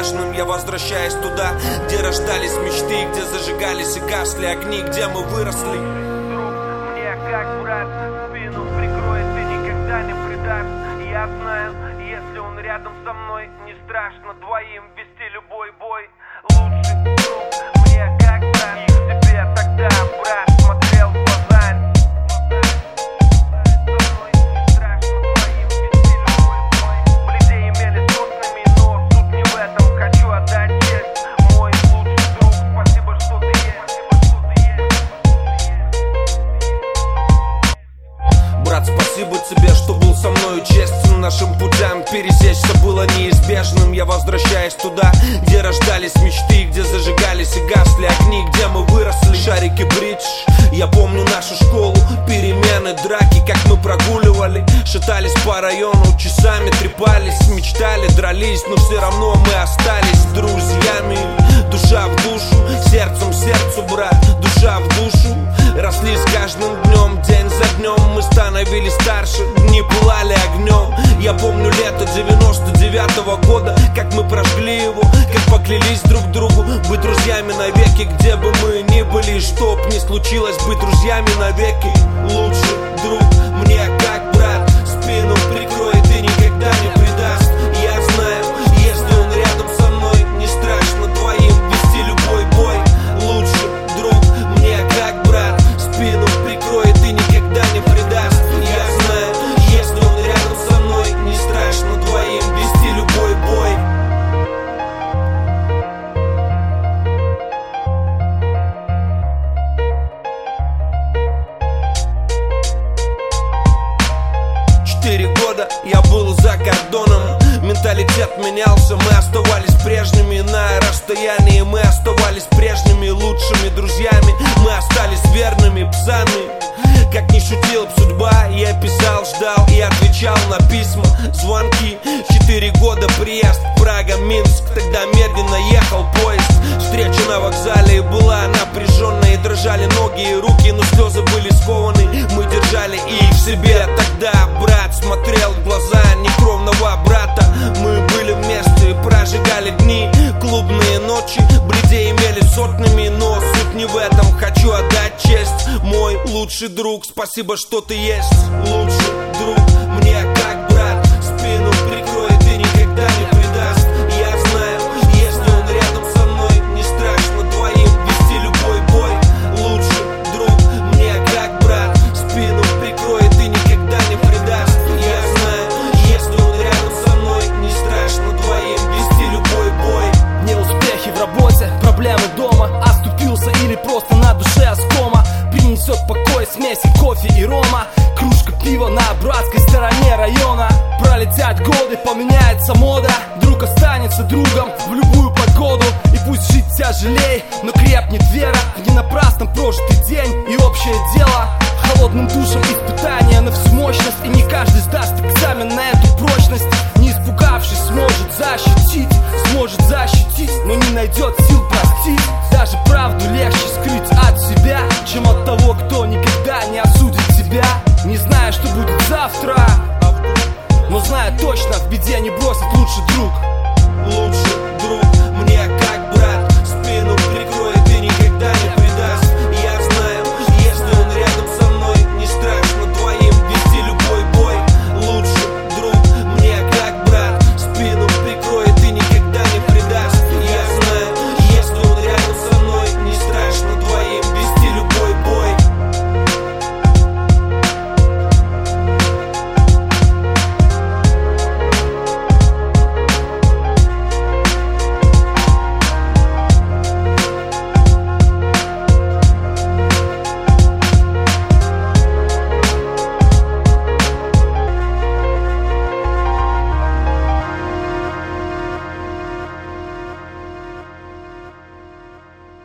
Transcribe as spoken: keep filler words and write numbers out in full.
неизбежным. Я возвращаюсь туда, где рождались мечты, где зажигались и гасли огни, где мы выросли. Друг, мне как брат, спину прикроет, ты никогда не предашь. Я знаю, если он рядом со мной, не страшно двоим вести любой бой. Лучший друг, мне как брат, и к тебе тогда, брат, смотрел в глаза. Спасибо тебе, что был со мною честен. Нашим путям пересечься было неизбежным. Я возвращаюсь туда, где рождались мечты, где зажигались и гасли огни, где мы выросли. Шарики бридж, я помню нашу школу, перемены, драки, как мы прогуливали. Шатались по району, часами трепались, мечтали, дрались, но все равно мы остались друзьями. Душа в душу, сердцем сердцу, брат, душа в душу. Росли с каждым днем, день за днем. Мы становились старше, дни пылали огнем. Я помню лето девяносто девятого года, как мы прожгли его, как поклялись друг другу быть друзьями навеки. Где бы мы ни были, чтоб не случилось, быть друзьями навеки. Лучший друг мне как брат, спину прикроет и никогда не предаст. Я знаю, если он рядом со мной, не страшно двоим вести любой бой. Лучший друг мне как брат, спину прикроет и никогда не предаст. Я знаю, если он рядом со мной, не страшно двоим вести любой бой. Четыре года я был за кордоном. Менталитет менялся, мы оставались прежними. На расстоянии мы оставались прежними лучшими друзьями. Мы остались верными псами. Как ни шутил б судьба, я писал, ждал и отвечал на письма, звонки. Четыре года приезд, Прага, Минск, тогда медленно ехал поезд. Встреча на вокзале была напряженной, дрожали ноги и руки, но слезы были скованы. Мы держали их в себе. Тогда брат смотрел в глаза некровного брата. Мы были вместе, прожигали дни, клубные ночи, бледей имели сотнями, но суть не в этом. Хочу отдать честь, мой лучший друг, спасибо, что ты есть. Лучший друг мне как брат, спину прикроет и никогда не предаст. Я знаю, если он рядом со мной, не страшно двоим вести любой бой. Лучший друг мне как брат, спину прикроет и никогда не предаст. Я знаю, если он рядом со мной, не страшно двоим вести любой бой. Неуспехи в работе, проблемы дома, оступился или просто на душе оскома. Принесет покой смеси кофе и рома, кружка пива на братской стороне района. Пролетят годы, поменяется мода, друг останется другом в любую погоду. И пусть жить тяжелей, но крепнет вера в ненапрасно прожитый день и общее дело. Холодным душем испытания на всю мощность, и не каждый сдаст экзамен на эту прочность. Не испугавшись, сможет защитить, сможет защитить, но не найдет сил простить. Даже правду легче скрыть от себя, чем от того, кто никогда не осудит тебя. Не знаю, что будет завтра, но знаю точно, в беде не бросит лучший друг.